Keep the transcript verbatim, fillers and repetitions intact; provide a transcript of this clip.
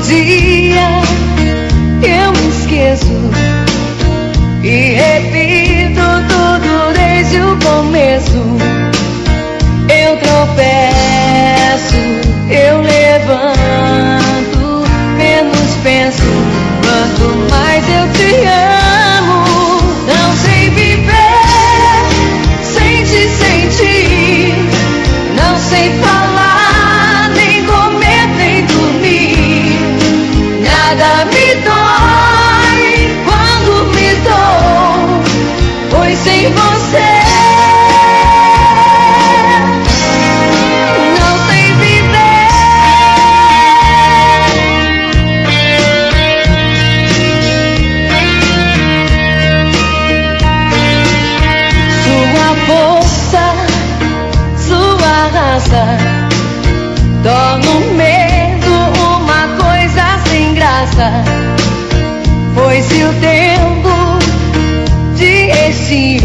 dia eu me esqueço e repito tudo desde o começo. Eu tropeço, eu levanto, menos penso, quanto mais eu te amo. Não sei viver sem te sentir, não sei falar, nem comer, nem dormir. Nada me dói quando me dou, pois sem você não sei viver. Sua força, sua raça, torna o medo uma coisa sem graça. Pois se o tempo de estío